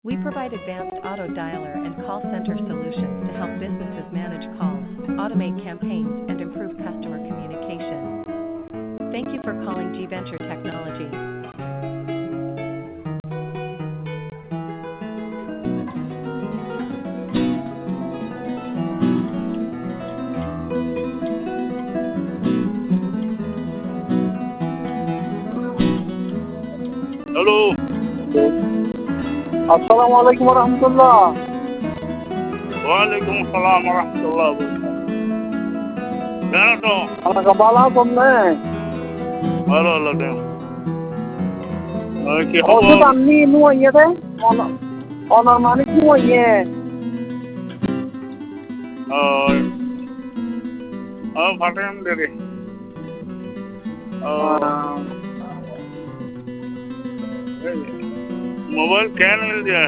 We provide advanced auto dialer and call center solutions to help businesses manage calls, automate campaigns, and improve customer communication. Thank you for calling G Venture Technology. Hello. আসসালামু আলাইকুম রহমতুল্লাহ। ওয়ালাইকুম আসসালাম রহমতুল্লাহ। কেন তো আমাকে ভালো কমনে ভালো লাগে কি ওষুধ খবর? আননি নুয়ে দে অনার মানিক নুয়ে ফাটেন দেরি मोबाइल क्या मिल गया